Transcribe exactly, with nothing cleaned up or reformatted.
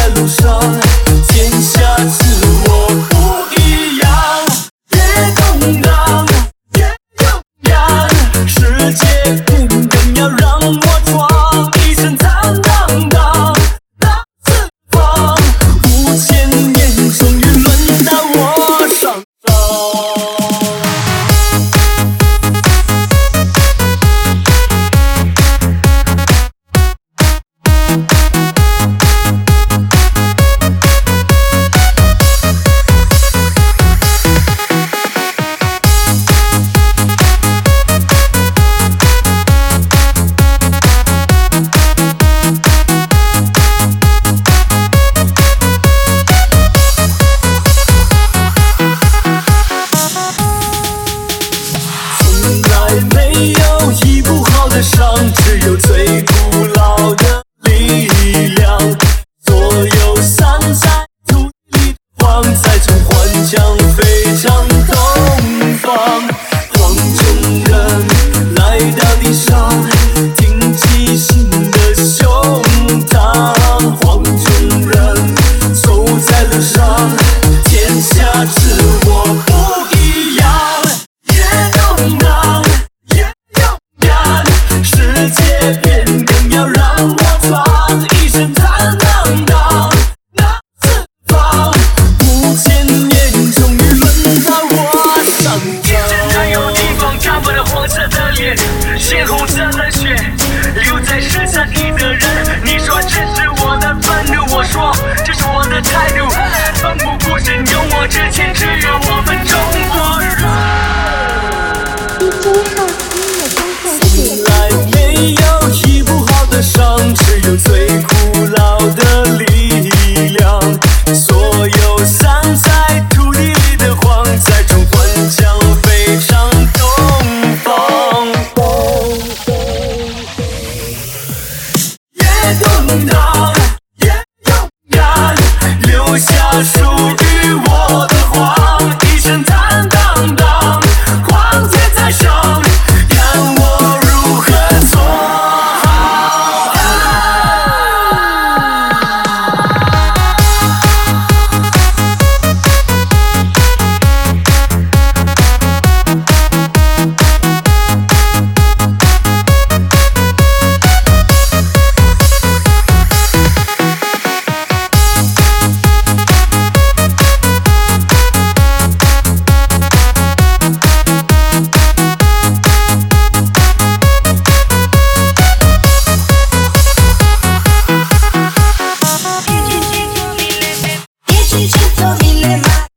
路上，天下自我不一样。越动荡，越勇敢，世界变更要让我闯，一身坦荡荡大四方，五千年终于轮到我上场。没有医不好的伤，只有最古老的力量。所有散在土地里的黄，在中幻将飞向东方。黄种人来到地上，挺起新的胸膛。黄种人走在路上，天下自我不一样。越动荡，世界变更要让我闯，一身坦荡荡大四方，五千年终于轮到我上场。 哪有地方沾满了黄色的脸，鲜红色的血，留在剩下你的人。你说这是我的愤怒，我说这是我的态度。奋不顾身有我之前，只有我们中国人。 从来没有医不好的伤，只有最古老的力量。所有散在土地里的黄，在中幻将飞向东方。越动荡，越勇敢，留下属于我的黄，一身坦荡荡，光天在上。 Dieci centomila